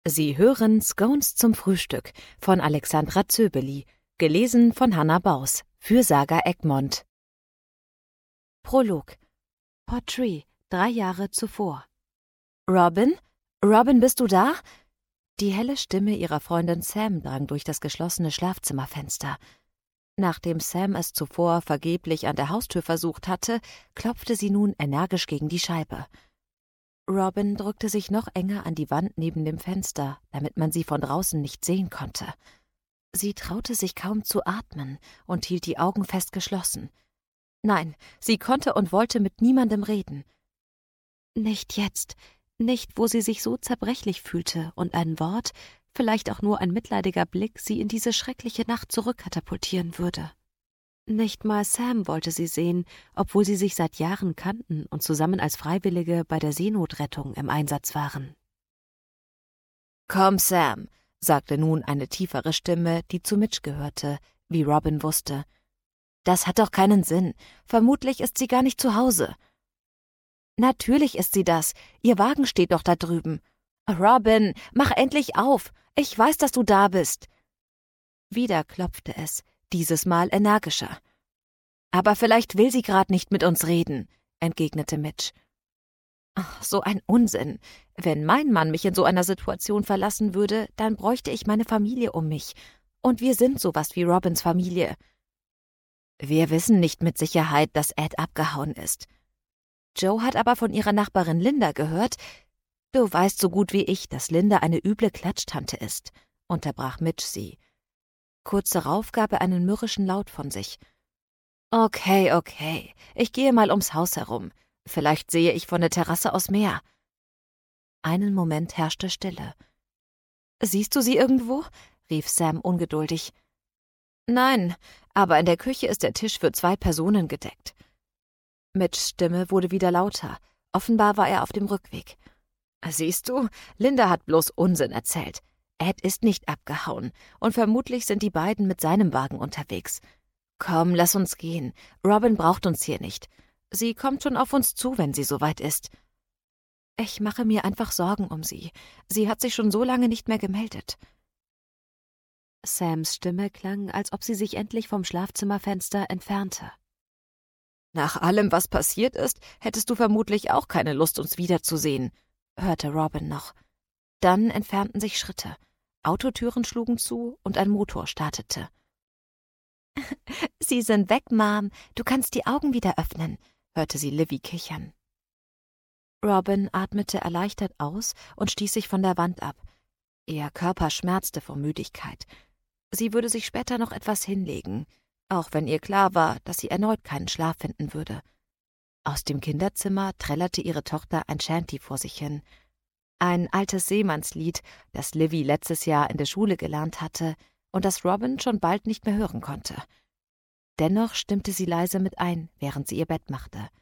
Sie hören Scones zum Frühstück von Alexandra Zöbeli, gelesen von Hannah Baus für Saga Egmont. Prolog. Portree, 3 Jahre zuvor. Robin? Robin, bist du da? Die helle Stimme ihrer Freundin Sam drang durch das geschlossene Schlafzimmerfenster. Nachdem Sam es zuvor vergeblich an der Haustür versucht hatte, klopfte sie nun energisch gegen die Scheibe. Robin drückte sich noch enger an die Wand neben dem Fenster, damit man sie von draußen nicht sehen konnte. Sie traute sich kaum zu atmen und hielt die Augen fest geschlossen. Nein, sie konnte und wollte mit niemandem reden. Nicht jetzt, nicht, wo sie sich so zerbrechlich fühlte und ein Wort, vielleicht auch nur ein mitleidiger Blick, sie in diese schreckliche Nacht zurückkatapultieren würde. Nicht mal Sam wollte sie sehen, obwohl sie sich seit Jahren kannten und zusammen als Freiwillige bei der Seenotrettung im Einsatz waren. »Komm, Sam«, sagte nun eine tiefere Stimme, die zu Mitch gehörte, wie Robin wusste. »Das hat doch keinen Sinn. Vermutlich ist sie gar nicht zu Hause.« »Natürlich ist sie das. Ihr Wagen steht doch da drüben.« »Robin, mach endlich auf. Ich weiß, dass du da bist.« Wieder klopfte es, dieses Mal energischer. »Aber vielleicht will sie gerade nicht mit uns reden«, entgegnete Mitch. »Ach, so ein Unsinn. Wenn mein Mann mich in so einer Situation verlassen würde, dann bräuchte ich meine Familie um mich. Und wir sind sowas wie Robins Familie.« »Wir wissen nicht mit Sicherheit, dass Ed abgehauen ist. Joe hat aber von ihrer Nachbarin Linda gehört. Du weißt so gut wie ich, dass Linda eine üble Klatschtante ist«, unterbrach Mitch sie. Kurz darauf gab er einen mürrischen Laut von sich. Okay, ich gehe mal ums Haus herum. Vielleicht sehe ich von der Terrasse aus mehr.« Einen Moment herrschte Stille. »Siehst du sie irgendwo?« rief Sam ungeduldig. »Nein, aber in der Küche ist der Tisch für 2 Personen gedeckt.« Mitchs Stimme wurde wieder lauter. Offenbar war er auf dem Rückweg. »Siehst du, Linda hat bloß Unsinn erzählt. Ed ist nicht abgehauen und vermutlich sind die beiden mit seinem Wagen unterwegs. Komm, lass uns gehen. Robin braucht uns hier nicht. Sie kommt schon auf uns zu, wenn sie soweit ist.« »Ich mache mir einfach Sorgen um sie. Sie hat sich schon so lange nicht mehr gemeldet.« Sams Stimme klang, als ob sie sich endlich vom Schlafzimmerfenster entfernte. »Nach allem, was passiert ist, hättest du vermutlich auch keine Lust, uns wiederzusehen«, hörte Robin noch. Dann entfernten sich Schritte. Autotüren schlugen zu und ein Motor startete. »Sie sind weg, Mom. Du kannst die Augen wieder öffnen«, hörte sie Livy kichern. Robin atmete erleichtert aus und stieß sich von der Wand ab. Ihr Körper schmerzte vor Müdigkeit. Sie würde sich später noch etwas hinlegen, auch wenn ihr klar war, dass sie erneut keinen Schlaf finden würde. Aus dem Kinderzimmer trällerte ihre Tochter ein Shanty vor sich hin. Ein altes Seemannslied, das Livy letztes Jahr in der Schule gelernt hatte und das Robin schon bald nicht mehr hören konnte. Dennoch stimmte sie leise mit ein, während sie ihr Bett machte.